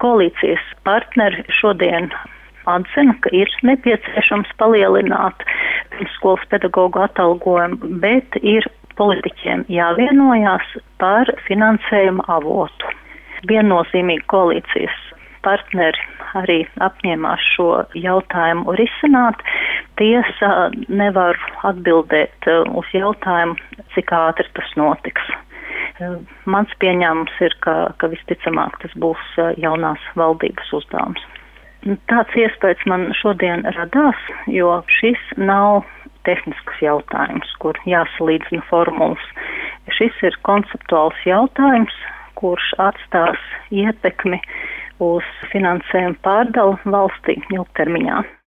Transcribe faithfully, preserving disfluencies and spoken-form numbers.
Koalīcijas partneri šodien atzina, ka ir nepieciešams palielināt pirmsskolas pedagoģu atalgojumu, bet ir politiķiem jāvienojās par finansējuma avotu. Viennozīmīgi koalīcijas partneri arī apņēmās šo jautājumu risināt. Tiesa nevar atbildēt uz jautājumu, cik ātri tas notiks. Mans pieņēmums ir, ka, ka visticamāk tas būs jaunās valdības uzdevums. Tāds iespējas man šodien radās, jo šis nav tehnisks jautājums, kur jāsalīdzina formulas. Šis ir konceptuāls jautājums, kurš atstās ietekmi uz finansējumu pārdalu valstī ilgtermiņā.